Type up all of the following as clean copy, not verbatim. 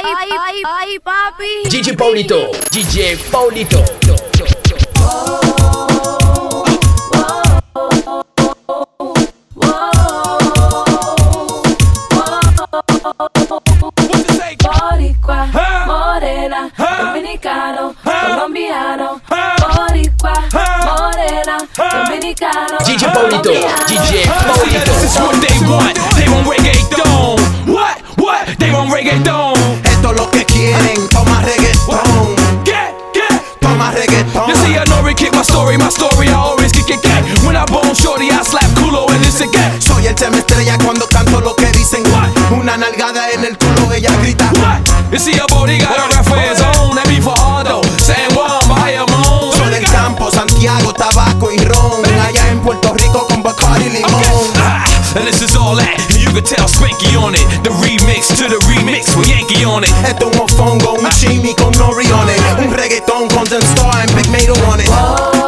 Ay, papi. DJ Paulito, DJ Paulito. Boricua, morena, dominicano, colombiano. Boricua, morena, dominicano. DJ Paulito, DJ Paulito. This is what they want. They want reggaeton. What? They want reggaeton. Esto es lo que quieren, toma reggaetón. Get. Toma reggaetón. You see, I know kick my story. I always kick it. When I bone shorty, I slap culo and this again. Soy el tema estrella cuando canto lo que dicen. Una nalgada en el culo, ella grita. You see, a body got a rap for his own. That be for Aldo, San Juan, Bayamón. Soy del campo, Santiago, tabaco y ron. Allá en Puerto Rico con Bacardi y limón. And this is all that, and you can tell Spanky on it. The remix to the remix with Yankee on it. Esto es un fongo, un chimi con nori on it. Un reggaetón con Zen Star and Big Mato on it.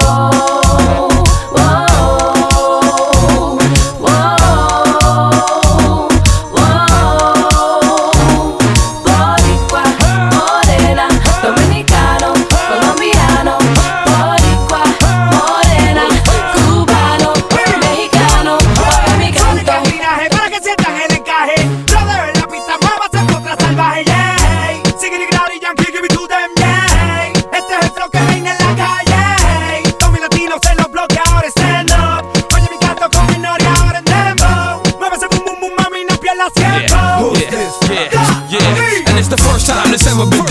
Boricua, morena, dominicano, colombiano. Boricua, morena, cubano, mexicano. Oye mi canto. Para que sientan el encaje. Brother, en la pista muévase contra salvaje, yeah. Sigue y Yankee, give it to them, yeah. Este es el flow que reina en la calle. Tommy Latino se lo bloquea, ahora es stand up. Oye mi canto con Minori, ahora es dembow. Muévese boom boom boom, mami, no pierdas tiempo. Yeah. And it's the first time this ever been